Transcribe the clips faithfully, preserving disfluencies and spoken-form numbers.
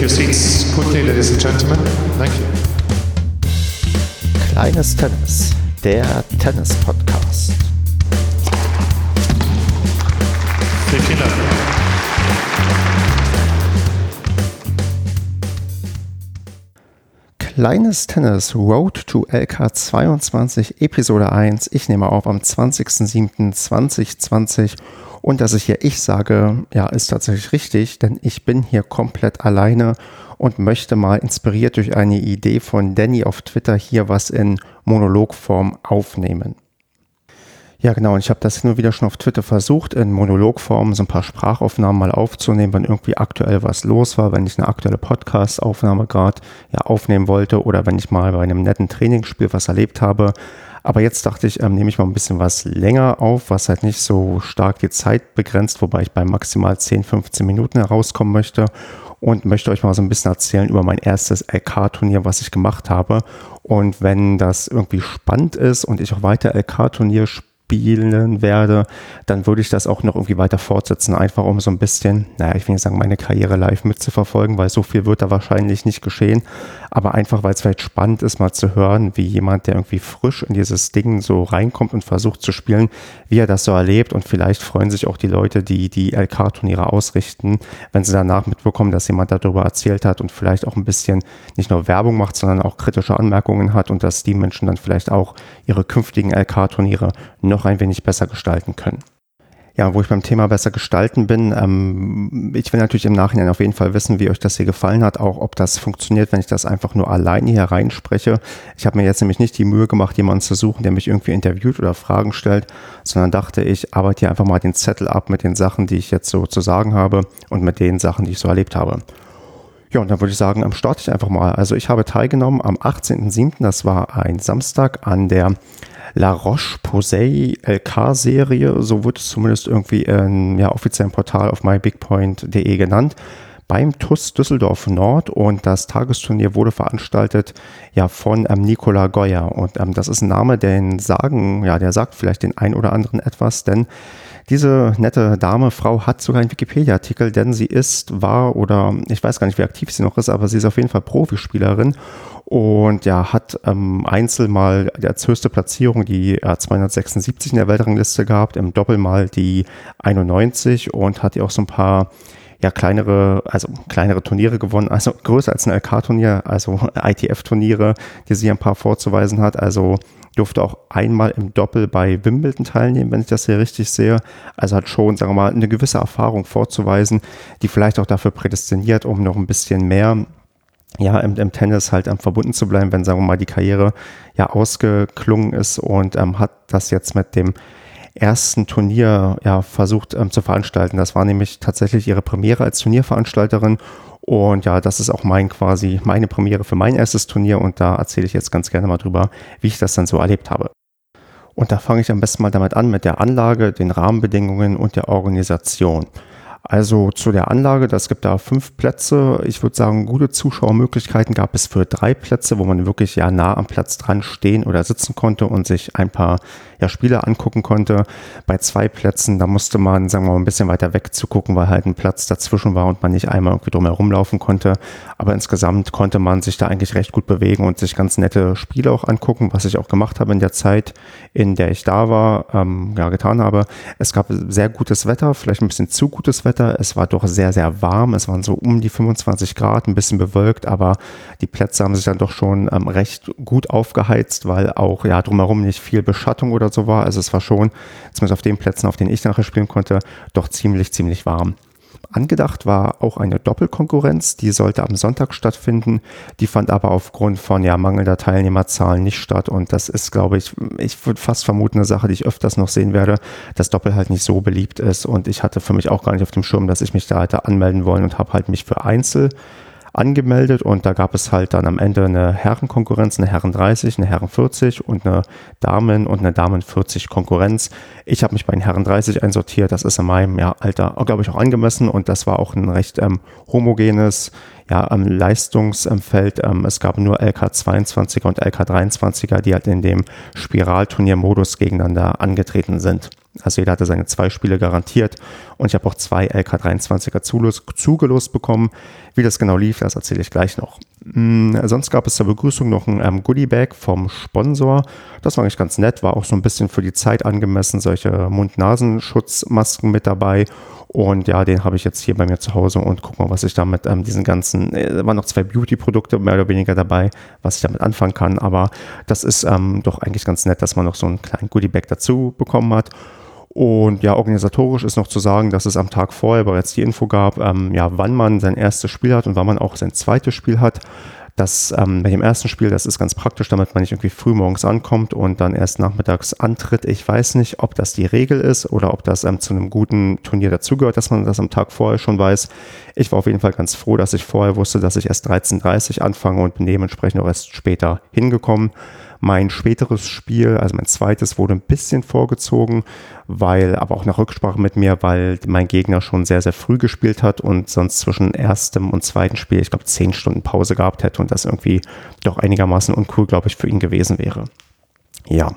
your seats quickly, ladies and gentlemen. Thank you. Kleines Tennis, der Tennis-Podcast. Vielen Dank. Kleines Tennis, Road to L K zweiundzwanzig, Episode eins. Ich nehme auf am zwanzigsten siebten zweitausendzwanzig und dass ich hier ich sage, ja, ist tatsächlich richtig, denn ich bin hier komplett alleine und möchte mal inspiriert durch eine Idee von Danny auf Twitter hier was in Monologform aufnehmen. Ja genau, und ich habe das nur wieder schon auf Twitter versucht, in Monologform so ein paar Sprachaufnahmen mal aufzunehmen, wenn irgendwie aktuell was los war, wenn ich eine aktuelle Podcast-Aufnahme gerade ja, aufnehmen wollte oder wenn ich mal bei einem netten Trainingsspiel was erlebt habe. Aber jetzt dachte ich, ähm, nehme ich mal ein bisschen was länger auf, was halt nicht so stark die Zeit begrenzt, wobei ich bei maximal zehn, fünfzehn Minuten herauskommen möchte und möchte euch mal so ein bisschen erzählen über mein erstes L K-Turnier, was ich gemacht habe. Und wenn das irgendwie spannend ist und ich auch weiter L K-Turnier spiele, spielen werde, dann würde ich das auch noch irgendwie weiter fortsetzen, einfach um so ein bisschen, naja, ich will nicht sagen, meine Karriere live mitzuverfolgen, weil so viel wird da wahrscheinlich nicht geschehen, aber einfach, weil es vielleicht spannend ist, mal zu hören, wie jemand, der irgendwie frisch in dieses Ding so reinkommt und versucht zu spielen, wie er das so erlebt, und vielleicht freuen sich auch die Leute, die die L K-Turniere ausrichten, wenn sie danach mitbekommen, dass jemand darüber erzählt hat und vielleicht auch ein bisschen nicht nur Werbung macht, sondern auch kritische Anmerkungen hat und dass die Menschen dann vielleicht auch ihre künftigen L K-Turniere noch ein wenig besser gestalten können. Ja, wo ich beim Thema besser gestalten bin, ähm, ich will natürlich im Nachhinein auf jeden Fall wissen, wie euch das hier gefallen hat, auch ob das funktioniert, wenn ich das einfach nur alleine hier reinspreche. Ich habe mir jetzt nämlich nicht die Mühe gemacht, jemanden zu suchen, der mich irgendwie interviewt oder Fragen stellt, sondern dachte, ich arbeite hier einfach mal den Zettel ab mit den Sachen, die ich jetzt so zu sagen habe und mit den Sachen, die ich so erlebt habe. Ja, und dann würde ich sagen, starte ich einfach mal. Also ich habe teilgenommen am achtzehnten siebten, das war ein Samstag, an der La Roche-Posay L K-Serie, so wird es zumindest irgendwie im ja, offiziellen Portal auf my big point punkt de genannt, beim T U S Düsseldorf Nord, und das Tagesturnier wurde veranstaltet ja von ähm, Nicola Goya, und ähm, das ist ein Name, den sagen, ja, der sagt vielleicht den ein oder anderen etwas, denn diese nette Dame, Frau, hat sogar einen Wikipedia-Artikel, denn sie ist, war oder ich weiß gar nicht, wie aktiv sie noch ist, aber sie ist auf jeden Fall Profispielerin und ja, hat ähm, Einzel mal als höchste Platzierung die äh, zweihundertsechsundsiebzig in der Weltrangliste gehabt, im Doppel mal die einundneunzig und hat ja auch so ein paar ja, kleinere, also kleinere Turniere gewonnen, also größer als ein L K-Turnier, also I T F-Turniere, die sie ein paar vorzuweisen hat, also durfte auch einmal im Doppel bei Wimbledon teilnehmen, wenn ich das hier richtig sehe. Also hat schon, sagen wir mal, eine gewisse Erfahrung vorzuweisen, die vielleicht auch dafür prädestiniert, um noch ein bisschen mehr ja, im, im Tennis halt ähm, verbunden zu bleiben, wenn, sagen wir mal, die Karriere ja ausgeklungen ist, und ähm, hat das jetzt mit dem ersten Turnier ja versucht ähm, zu veranstalten. Das war nämlich tatsächlich ihre Premiere als Turnierveranstalterin. Und ja, das ist auch mein quasi meine Premiere für mein erstes Turnier, und da erzähle ich jetzt ganz gerne mal drüber, wie ich das dann so erlebt habe. Und da fange ich am besten mal damit an mit der Anlage, den Rahmenbedingungen und der Organisation. Also zu der Anlage, das gibt da fünf Plätze. Ich würde sagen, gute Zuschauermöglichkeiten gab es für drei Plätze, wo man wirklich ja nah am Platz dran stehen oder sitzen konnte und sich ein paar ja, Spiele angucken konnte. Bei zwei Plätzen, da musste man, sagen wir mal, ein bisschen weiter weg zu gucken, weil halt ein Platz dazwischen war und man nicht einmal irgendwie drum herum laufen konnte. Aber insgesamt konnte man sich da eigentlich recht gut bewegen und sich ganz nette Spiele auch angucken, was ich auch gemacht habe in der Zeit, in der ich da war, ähm, ja, getan habe. Es gab sehr gutes Wetter, vielleicht ein bisschen zu gutes Wetter. Es war doch sehr, sehr warm. Es waren so um die fünfundzwanzig Grad, ein bisschen bewölkt, aber die Plätze haben sich dann doch schon ähm, recht gut aufgeheizt, weil auch ja drumherum nicht viel Beschattung oder so war. Also es war schon, zumindest auf den Plätzen, auf denen ich nachher spielen konnte, doch ziemlich, ziemlich warm. Angedacht war auch eine Doppelkonkurrenz, die sollte am Sonntag stattfinden, die fand aber aufgrund von ja, mangelnder Teilnehmerzahlen nicht statt, und das ist, glaube ich, ich würde fast vermuten, eine Sache, die ich öfters noch sehen werde, dass Doppel halt nicht so beliebt ist, und ich hatte für mich auch gar nicht auf dem Schirm, dass ich mich da hätte anmelden wollen, und habe halt mich für Einzel angemeldet, und da gab es halt dann am Ende eine Herrenkonkurrenz, eine Herren dreißig, eine Herren vierzig und eine Damen- und eine Damen vierzig Konkurrenz. Ich habe mich bei den Herren dreißig einsortiert, das ist in meinem ja, Alter, glaube ich, auch angemessen, und das war auch ein recht ähm, homogenes ja, ähm, Leistungsfeld. Ähm, es gab nur L K zweiundzwanziger und L K dreiundzwanziger, die halt in dem Spiralturniermodus gegeneinander angetreten sind. Also jeder hatte seine zwei Spiele garantiert und ich habe auch zwei L K dreiundzwanziger zugelost bekommen. Wie das genau lief, das erzähle ich gleich noch. Mhm, sonst gab es zur Begrüßung noch ein ähm, Goodie-Bag vom Sponsor. Das war eigentlich ganz nett, war auch so ein bisschen für die Zeit angemessen, solche Mund-Nasen-Schutzmasken mit dabei. Und ja, den habe ich jetzt hier bei mir zu Hause und guck mal, was ich damit ähm, diesen ganzen, äh, da waren noch zwei Beauty-Produkte mehr oder weniger dabei, was ich damit anfangen kann. Aber das ist ähm, doch eigentlich ganz nett, dass man noch so einen kleinen Goodie-Bag dazu bekommen hat. Und ja, organisatorisch ist noch zu sagen, dass es am Tag vorher bereits die Info gab, ähm, ja, wann man sein erstes Spiel hat und wann man auch sein zweites Spiel hat. Das ähm, bei dem ersten Spiel, das ist ganz praktisch, damit man nicht irgendwie früh morgens ankommt und dann erst nachmittags antritt. Ich weiß nicht, ob das die Regel ist oder ob das ähm, zu einem guten Turnier dazugehört, dass man das am Tag vorher schon weiß. Ich war auf jeden Fall ganz froh, dass ich vorher wusste, dass ich erst dreizehn Uhr dreißig anfange und bin dementsprechend auch erst später hingekommen. Mein späteres Spiel, also mein zweites, wurde ein bisschen vorgezogen, weil, aber auch nach Rücksprache mit mir, weil mein Gegner schon sehr, sehr früh gespielt hat und sonst zwischen erstem und zweiten Spiel, ich glaube, zehn Stunden Pause gehabt hätte und das irgendwie doch einigermaßen uncool, glaube ich, für ihn gewesen wäre. Ja.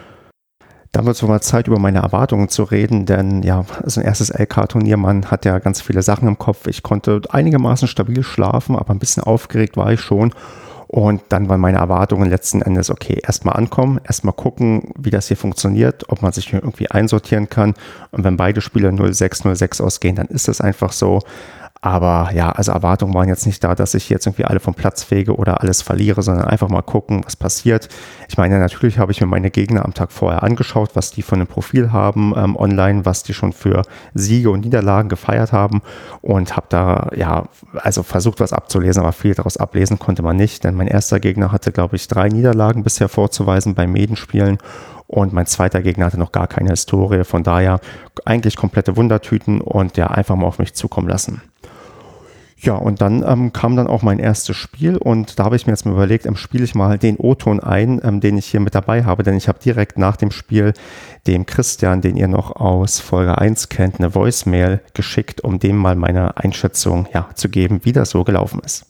Dann wird es wohl mal Zeit, über meine Erwartungen zu reden, denn ja, so ein erstes L K-Turnier, man hat ja ganz viele Sachen im Kopf. Ich konnte einigermaßen stabil schlafen, aber ein bisschen aufgeregt war ich schon. Und dann waren meine Erwartungen letzten Endes, okay, erstmal ankommen, erstmal gucken, wie das hier funktioniert, ob man sich hier irgendwie einsortieren kann. Und wenn beide Spiele null sechs null sechs ausgehen, dann ist das einfach so. Aber ja, also Erwartungen waren jetzt nicht da, dass ich jetzt irgendwie alle vom Platz fege oder alles verliere, sondern einfach mal gucken, was passiert. Ich meine, natürlich habe ich mir meine Gegner am Tag vorher angeschaut, was die von einem Profil haben ähm, online, was die schon für Siege und Niederlagen gefeiert haben und habe da, ja, also versucht, was abzulesen, aber viel daraus ablesen konnte man nicht, denn mein erster Gegner hatte, glaube ich, drei Niederlagen bisher vorzuweisen bei Medenspielen. Und mein zweiter Gegner hatte noch gar keine Historie, von daher eigentlich komplette Wundertüten und ja, einfach mal auf mich zukommen lassen. Ja, und dann ähm, kam dann auch mein erstes Spiel und da habe ich mir jetzt mal überlegt, ähm, spiele ich mal den O-Ton ein, ähm, den ich hier mit dabei habe, denn ich habe direkt nach dem Spiel dem Christian, den ihr noch aus Folge eins kennt, eine Voicemail geschickt, um dem mal meine Einschätzung ja, zu geben, wie das so gelaufen ist.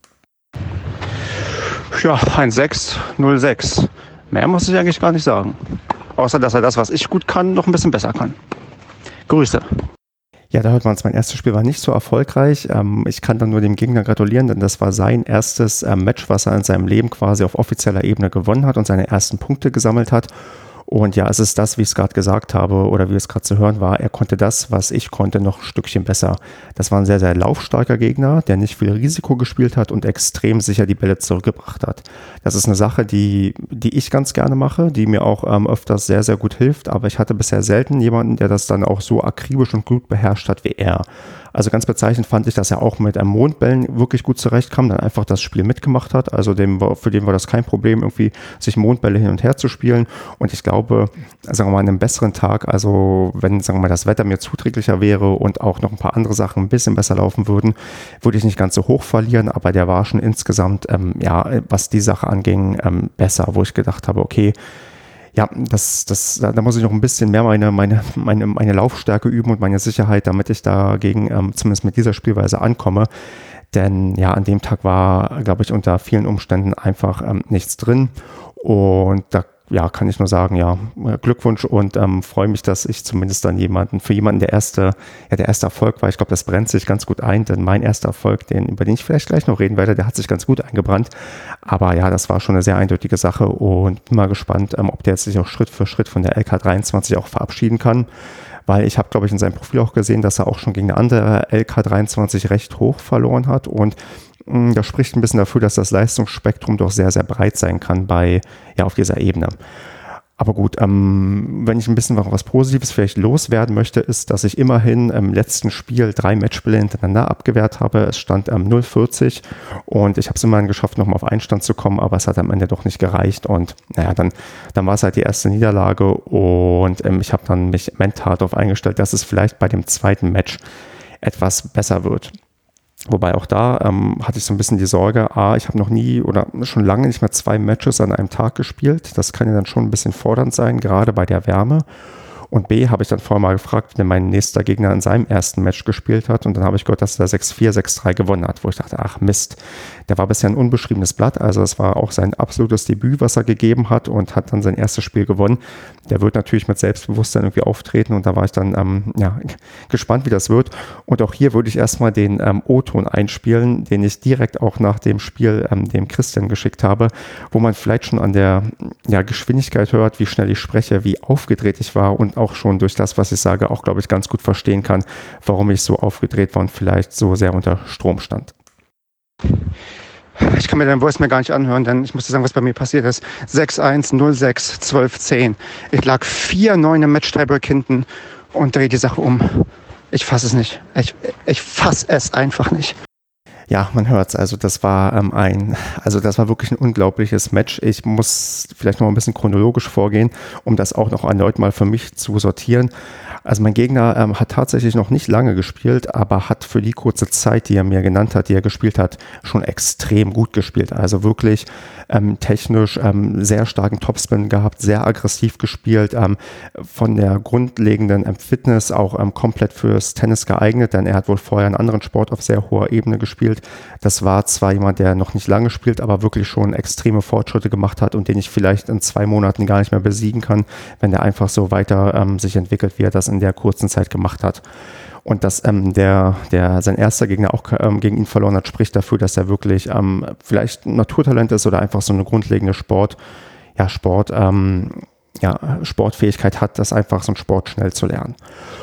Ja, ein sechs null sechs. Mehr muss ich eigentlich gar nicht sagen. Außer, dass er das, was ich gut kann, noch ein bisschen besser kann. Grüße. Ja, da hört man es, mein erstes Spiel war nicht so erfolgreich. Ähm, ich kann dann nur dem Gegner gratulieren, denn das war sein erstes ähm, Match, was er in seinem Leben quasi auf offizieller Ebene gewonnen hat und seine ersten Punkte gesammelt hat. Und ja, es ist das, wie ich es gerade gesagt habe oder wie es gerade zu hören war, er konnte das, was ich konnte, noch ein Stückchen besser. Das war ein sehr, sehr laufstarker Gegner, der nicht viel Risiko gespielt hat und extrem sicher die Bälle zurückgebracht hat. Das ist eine Sache, die, die ich ganz gerne mache, die mir auch ähm, öfters sehr, sehr gut hilft, aber ich hatte bisher selten jemanden, der das dann auch so akribisch und gut beherrscht hat wie er. Also ganz bezeichnend fand ich, dass er auch mit einem Mondbällen wirklich gut zurechtkam, dann einfach das Spiel mitgemacht hat. Also dem war, für den war das kein Problem, irgendwie sich Mondbälle hin und her zu spielen. Und ich glaube, sagen wir mal, an einem besseren Tag, also wenn, sagen wir mal, das Wetter mir zuträglicher wäre und auch noch ein paar andere Sachen ein bisschen besser laufen würden, würde ich nicht ganz so hoch verlieren, aber der war schon insgesamt, ähm, ja, was die Sache anging, ähm, besser, wo ich gedacht habe, okay, ja, das, das, da muss ich noch ein bisschen mehr meine, meine, meine, meine Laufstärke üben und meine Sicherheit, damit ich dagegen ähm, zumindest mit dieser Spielweise ankomme. Denn ja, an dem Tag war, glaube ich, unter vielen Umständen einfach ähm, nichts drin. Und da ja, kann ich nur sagen, ja, Glückwunsch und ähm, freue mich, dass ich zumindest dann jemanden, für jemanden der erste, ja, der erste Erfolg war. Ich glaube, das brennt sich ganz gut ein, denn mein erster Erfolg, den, über den ich vielleicht gleich noch reden werde, der hat sich ganz gut eingebrannt. Aber ja, das war schon eine sehr eindeutige Sache und bin mal gespannt, ähm, ob der jetzt sich auch Schritt für Schritt von der L K dreiundzwanzig auch verabschieden kann. Weil ich habe, glaube ich, in seinem Profil auch gesehen, dass er auch schon gegen eine andere L K dreiundzwanzig recht hoch verloren hat und das spricht ein bisschen dafür, dass das Leistungsspektrum doch sehr, sehr breit sein kann bei, ja, auf dieser Ebene. Aber gut, ähm, wenn ich ein bisschen was Positives vielleicht loswerden möchte, ist, dass ich immerhin im letzten Spiel drei Matchspiele hintereinander abgewehrt habe. Es stand ähm, null vierzig und ich habe es immerhin geschafft, nochmal auf Einstand zu kommen, aber es hat am Ende doch nicht gereicht und naja, dann, dann war es halt die erste Niederlage und ähm, ich habe dann mich mental darauf eingestellt, dass es vielleicht bei dem zweiten Match etwas besser wird. Wobei auch da ähm, hatte ich so ein bisschen die Sorge, ah, ich habe noch nie oder schon lange nicht mehr zwei Matches an einem Tag gespielt. Das kann ja dann schon ein bisschen fordernd sein, gerade bei der Wärme. Und B, habe ich dann vorher mal gefragt, wenn mein nächster Gegner in seinem ersten Match gespielt hat. Und dann habe ich gehört, dass er sechs vier, sechs drei gewonnen hat, wo ich dachte, ach Mist, der war bisher ein unbeschriebenes Blatt. Also es war auch sein absolutes Debüt, was er gegeben hat und hat dann sein erstes Spiel gewonnen. Der wird natürlich mit Selbstbewusstsein irgendwie auftreten und da war ich dann ähm, ja, gespannt, wie das wird. Und auch hier würde ich erstmal den ähm, O-Ton einspielen, den ich direkt auch nach dem Spiel ähm, dem Christian geschickt habe, wo man vielleicht schon an der ja, Geschwindigkeit hört, wie schnell ich spreche, wie aufgedreht ich war und auch schon durch das, was ich sage, auch, glaube ich, ganz gut verstehen kann, warum ich so aufgedreht war und vielleicht so sehr unter Strom stand. Ich kann mir deinen Voice mehr gar nicht anhören, denn ich muss dir sagen, was bei mir passiert ist. sechs eins, null sechs, zwölf zehn. Ich lag vier neun im Match-Tiebreak hinten und drehe die Sache um. Ich fasse es nicht. Ich, ich fasse es einfach nicht. Ja, man hört's. Also das war ähm, ein, also das war wirklich ein unglaubliches Match. Ich muss vielleicht noch ein bisschen chronologisch vorgehen, um das auch noch erneut mal für mich zu sortieren. Also mein Gegner ähm, hat tatsächlich noch nicht lange gespielt, aber hat für die kurze Zeit, die er mir genannt hat, die er gespielt hat, schon extrem gut gespielt. Also wirklich ähm, technisch ähm, sehr starken Topspin gehabt, sehr aggressiv gespielt, ähm, von der grundlegenden ähm, Fitness auch ähm, komplett fürs Tennis geeignet, denn er hat wohl vorher einen anderen Sport auf sehr hoher Ebene gespielt. Das war zwar jemand, der noch nicht lange spielt, aber wirklich schon extreme Fortschritte gemacht hat und den ich vielleicht in zwei Monaten gar nicht mehr besiegen kann, wenn der einfach so weiter ähm, sich entwickelt, wie er das in der kurzen Zeit gemacht hat. Und dass ähm, der, der sein erster Gegner auch ähm, gegen ihn verloren hat, spricht dafür, dass er wirklich ähm, vielleicht ein Naturtalent ist oder einfach so eine grundlegende Sport, ja, Sport, ähm, ja, Sportfähigkeit hat, das einfach so ein Sport schnell zu lernen.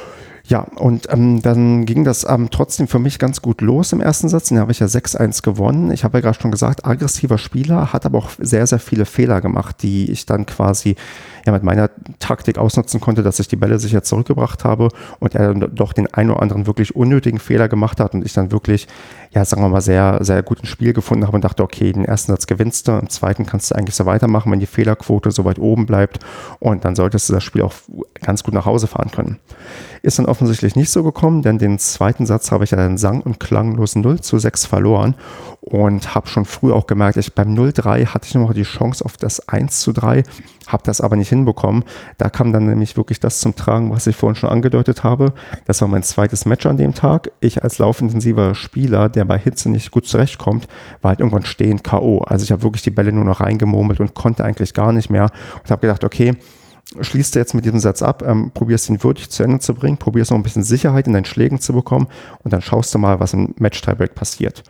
Ja, und ähm, dann ging das ähm, trotzdem für mich ganz gut los im ersten Satz. Den habe ich ja sechs eins gewonnen. Ich habe ja gerade schon gesagt, aggressiver Spieler, hat aber auch sehr, sehr viele Fehler gemacht, die ich dann quasi ja mit meiner Taktik ausnutzen konnte, dass ich die Bälle sicher zurückgebracht habe und er dann doch den einen oder anderen wirklich unnötigen Fehler gemacht hat und ich dann wirklich, ja, sagen wir mal, sehr, sehr gut ins Spiel gefunden habe und dachte, okay, den ersten Satz gewinnst du, im zweiten kannst du eigentlich so weitermachen, wenn die Fehlerquote so weit oben bleibt und dann solltest du das Spiel auch ganz gut nach Hause fahren können. Ist dann offensichtlich nicht so gekommen, denn den zweiten Satz habe ich ja dann sang- und klanglos null zu sechs verloren und habe schon früh auch gemerkt, ich beim null drei hatte ich noch die Chance auf das eins zu drei, habe das aber nicht hinbekommen. Da kam dann nämlich wirklich das zum Tragen, was ich vorhin schon angedeutet habe. Das war mein zweites Match an dem Tag. Ich als laufintensiver Spieler, der bei Hitze nicht gut zurechtkommt, war halt irgendwann stehend K O. Also ich habe wirklich die Bälle nur noch reingemurmelt und konnte eigentlich gar nicht mehr und habe gedacht, okay, schließt du jetzt mit diesem Satz ab, ähm, probierst ihn würdig zu Ende zu bringen, probierst noch ein bisschen Sicherheit in deinen Schlägen zu bekommen und dann schaust du mal, was im Match-Tiebreak passiert.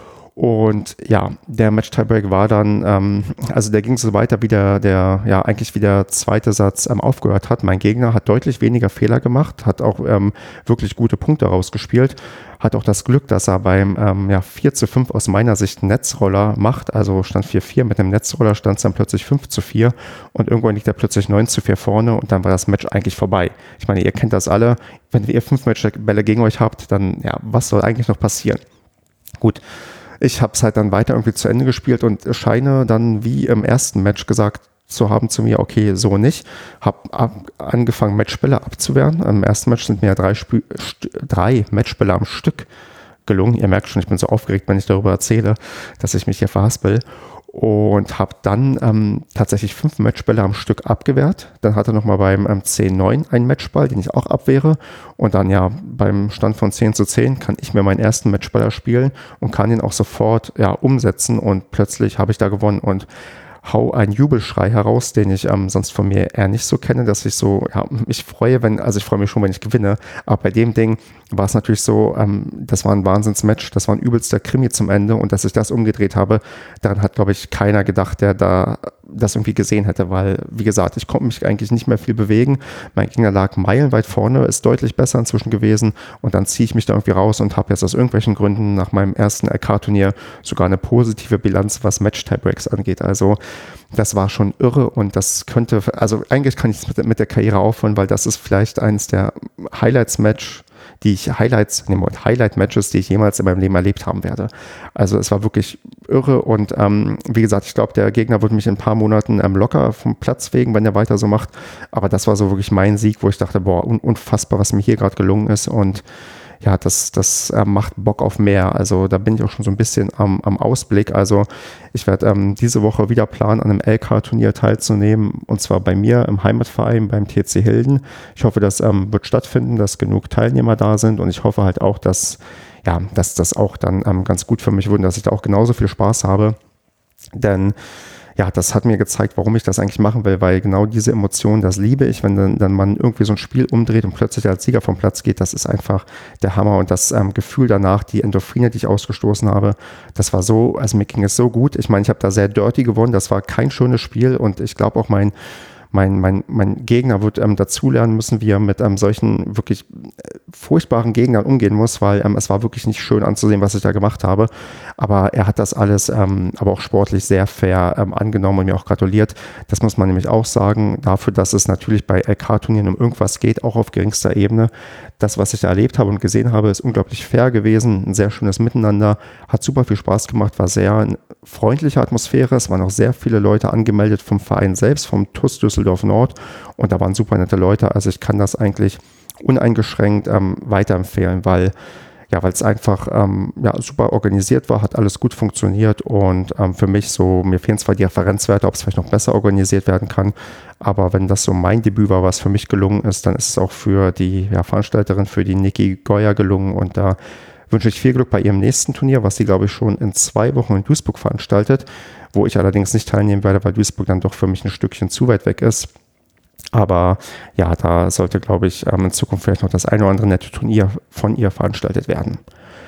Und ja, der Match-Tiebreak war dann, ähm, also der ging so weiter, wie der, der ja eigentlich wie der zweite Satz ähm, aufgehört hat. Mein Gegner hat deutlich weniger Fehler gemacht, hat auch ähm, wirklich gute Punkte rausgespielt, hat auch das Glück, dass er beim ähm, ja, vier zu fünf aus meiner Sicht Netzroller macht, also stand vier vier, mit dem Netzroller stand es dann plötzlich fünf zu vier und irgendwann liegt er plötzlich neun zu vier vorne und dann war das Match eigentlich vorbei. Ich meine, ihr kennt das alle, wenn ihr fünf Matchbälle gegen euch habt, dann ja, was soll eigentlich noch passieren? Gut. Ich habe es halt dann weiter irgendwie zu Ende gespielt und scheine dann wie im ersten Match gesagt zu haben zu mir, okay, so nicht. Habe angefangen, Matchbälle abzuwehren. Im ersten Match sind mir ja drei, Sp- st- drei Matchbälle am Stück gelungen. Ihr merkt schon, ich bin so aufgeregt, wenn ich darüber erzähle, dass ich mich hier verhaspel. Und habe dann ähm, tatsächlich fünf Matchbälle am Stück abgewehrt. Dann hatte er nochmal beim ähm, zehn neun einen Matchball, den ich auch abwehre. Und dann ja beim Stand von zehn zu zehn kann ich mir meinen ersten Matchballer spielen und kann ihn auch sofort ja umsetzen. Und plötzlich habe ich da gewonnen und hau einen Jubelschrei heraus, den ich ähm, sonst von mir eher nicht so kenne, dass ich so, ja, mich freue, wenn, also ich freue mich schon, wenn ich gewinne, aber bei dem Ding war es natürlich so, ähm, das war ein Wahnsinnsmatch, das war ein übelster Krimi zum Ende und dass ich das umgedreht habe, daran hat, glaube ich, keiner gedacht, der da das irgendwie gesehen hätte, weil, wie gesagt, ich konnte mich eigentlich nicht mehr viel bewegen, mein Gegner lag meilenweit vorne, ist deutlich besser inzwischen gewesen und dann ziehe ich mich da irgendwie raus und habe jetzt aus irgendwelchen Gründen nach meinem ersten L K-Turnier sogar eine positive Bilanz, was Match-Tiebreaks angeht, also das war schon irre und das könnte, also eigentlich kann ich es mit, mit der Karriere aufhören, weil das ist vielleicht eines der Highlights-Match, die ich Highlights, nee, Highlight-Matches, die ich jemals in meinem Leben erlebt haben werde. Also es war wirklich irre und ähm, wie gesagt, ich glaube, der Gegner wird mich in ein paar Monaten ähm, locker vom Platz fegen, wenn er weiter so macht. Aber das war so wirklich mein Sieg, wo ich dachte, boah, un- unfassbar, was mir hier gerade gelungen ist und ja, das, das äh, macht Bock auf mehr. Also da bin ich auch schon so ein bisschen am, am Ausblick. Also ich werde ähm, diese Woche wieder planen, an einem L K-Turnier teilzunehmen, und zwar bei mir im Heimatverein beim T C Hilden. Ich hoffe, das ähm, wird stattfinden, dass genug Teilnehmer da sind, und ich hoffe halt auch, dass, ja, dass das auch dann ähm, ganz gut für mich wird, dass ich da auch genauso viel Spaß habe. Denn ja, das hat mir gezeigt, warum ich das eigentlich machen will, weil genau diese Emotionen, das liebe ich, wenn dann, dann man irgendwie so ein Spiel umdreht und plötzlich als Sieger vom Platz geht, das ist einfach der Hammer, und das ähm, Gefühl danach, die Endorphine, die ich ausgestoßen habe, das war so, also mir ging es so gut. Ich meine, ich habe da sehr dirty gewonnen, das war kein schönes Spiel, und ich glaube auch mein Mein, mein, mein Gegner wird ähm, dazulernen müssen, wie er mit ähm, solchen wirklich äh, furchtbaren Gegnern umgehen muss, weil ähm, es war wirklich nicht schön anzusehen, was ich da gemacht habe. Aber er hat das alles ähm, aber auch sportlich sehr fair ähm, angenommen und mir auch gratuliert. Das muss man nämlich auch sagen, dafür, dass es natürlich bei L K-Turnieren um irgendwas geht, auch auf geringster Ebene. Das, was ich da erlebt habe und gesehen habe, ist unglaublich fair gewesen, ein sehr schönes Miteinander, hat super viel Spaß gemacht, war sehr eine freundliche Atmosphäre, es waren auch sehr viele Leute angemeldet vom Verein selbst, vom T U S Düsseldorf Nord, und da waren super nette Leute, also ich kann das eigentlich uneingeschränkt ähm, weiterempfehlen, weil ja, weil es einfach ähm, ja, super organisiert war, hat alles gut funktioniert, und ähm, für mich so, mir fehlen zwar die Referenzwerte, ob es vielleicht noch besser organisiert werden kann, aber wenn das so mein Debüt war, was für mich gelungen ist, dann ist es auch für die ja, Veranstalterin, für die Niki Goyer gelungen, und da wünsche ich viel Glück bei ihrem nächsten Turnier, was sie, glaube ich, schon in zwei Wochen in Duisburg veranstaltet, wo ich allerdings nicht teilnehmen werde, weil Duisburg dann doch für mich ein Stückchen zu weit weg ist. Aber ja, da sollte, glaube ich, in Zukunft vielleicht noch das eine oder andere nette Turnier von ihr veranstaltet werden.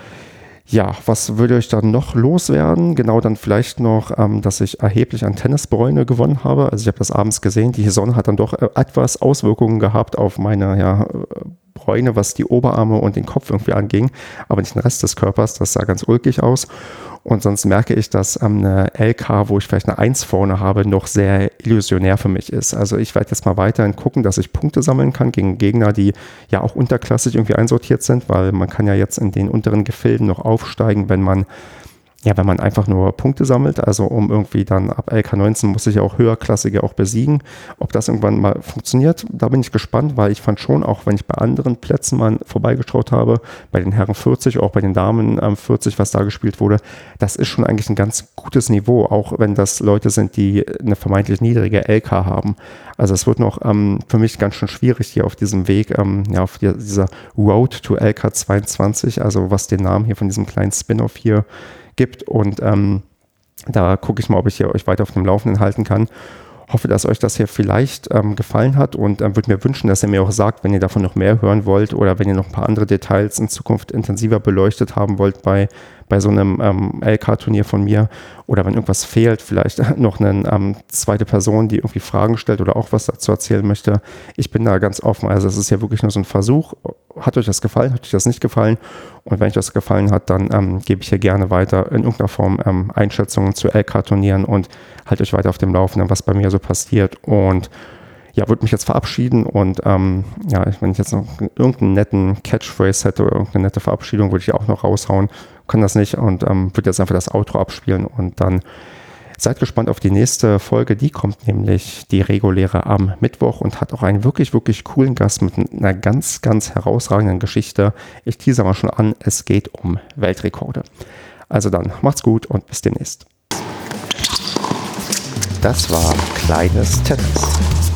Ja, was würde ich dann noch loswerden? Genau, dann vielleicht noch, ähm, dass ich erheblich an Tennisbräune gewonnen habe. Also ich habe das abends gesehen, die Sonne hat dann doch äh, etwas Auswirkungen gehabt auf meine ja, Bräune, was die Oberarme und den Kopf irgendwie anging, aber nicht den Rest des Körpers. Das sah ganz ulkig aus. Und sonst merke ich, dass ähm, eine L K, wo ich vielleicht eine eins vorne habe, noch sehr illusionär für mich ist. Also ich werde jetzt mal weiterhin gucken, dass ich Punkte sammeln kann gegen Gegner, die ja auch unterklassig irgendwie einsortiert sind, weil man kann ja jetzt in den unteren Gefilden noch aufsteigen, wenn man ja, wenn man einfach nur Punkte sammelt, also um irgendwie dann ab L K neunzehn muss ich ja auch höherklassige auch besiegen. Ob das irgendwann mal funktioniert, da bin ich gespannt, weil ich fand schon, auch wenn ich bei anderen Plätzen mal vorbeigeschaut habe, bei den Herren vierzig, auch bei den Damen ähm, vierzig, was da gespielt wurde, das ist schon eigentlich ein ganz gutes Niveau, auch wenn das Leute sind, die eine vermeintlich niedrige L K haben. Also es wird noch ähm, für mich ganz schön schwierig hier auf diesem Weg, ähm, ja, auf die, dieser Road to L K zweiundzwanzig, also was den Namen hier von diesem kleinen Spin-off hier gibt, und ähm, da gucke ich mal, ob ich hier euch weiter auf dem Laufenden halten kann. Hoffe, dass euch das hier vielleicht ähm, gefallen hat, und ähm, würde mir wünschen, dass ihr mir auch sagt, wenn ihr davon noch mehr hören wollt oder wenn ihr noch ein paar andere Details in Zukunft intensiver beleuchtet haben wollt bei, bei so einem ähm, L K-Turnier von mir, oder wenn irgendwas fehlt, vielleicht noch eine ähm, zweite Person, die irgendwie Fragen stellt oder auch was dazu erzählen möchte. Ich bin da ganz offen, also es ist ja wirklich nur so ein Versuch. Hat euch das gefallen? Hat euch das nicht gefallen? Und wenn euch das gefallen hat, dann ähm, gebe ich hier gerne weiter in irgendeiner Form ähm, Einschätzungen zu L K-Turnieren und halte euch weiter auf dem Laufenden, was bei mir so passiert. Und ja, würde mich jetzt verabschieden, und ähm, ja, wenn ich jetzt noch irgendeinen netten Catchphrase hätte oder irgendeine nette Verabschiedung, würde ich auch noch raushauen. Kann das nicht, und ähm, würde jetzt einfach das Outro abspielen, und dann seid gespannt auf die nächste Folge. Die kommt nämlich, die reguläre, am Mittwoch und hat auch einen wirklich, wirklich coolen Gast mit einer ganz, ganz herausragenden Geschichte. Ich teaser mal schon an, es geht um Weltrekorde. Also dann, macht's gut und bis demnächst. Das war Kleines Tennis.